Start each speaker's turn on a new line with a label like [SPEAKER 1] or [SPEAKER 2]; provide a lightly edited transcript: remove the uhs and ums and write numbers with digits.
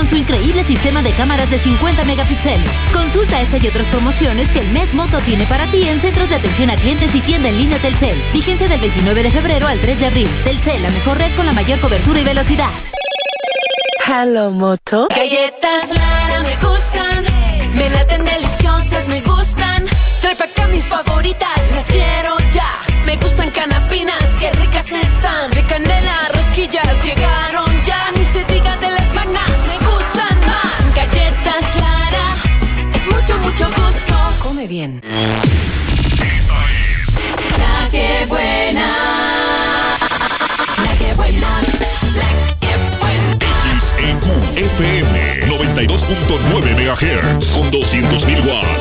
[SPEAKER 1] con su increíble sistema de cámaras de 50 megapíxeles. Consulta esta y otras promociones que el mes Moto tiene para ti en centros de atención a clientes y tienda en línea Telcel. Vigencia del 29 de febrero al 3 de abril. Telcel, la mejor red con la mayor cobertura y velocidad.
[SPEAKER 2] Hello, Moto.
[SPEAKER 3] Galletas Lara me gustan, me laten deliciosas, me gustan. Trae pa' acá mis favoritas, las quiero ya. Me gustan canapinas, qué ricas están. De canela, rosquillas, llegaron ya. Ni se diga de las magnas, me gustan más. Galletas Lara, es mucho, mucho gusto. Come bien. La que buena. La que buena. La que buena.
[SPEAKER 4] XEQ FM 92.9 MHz con 200.000 watts.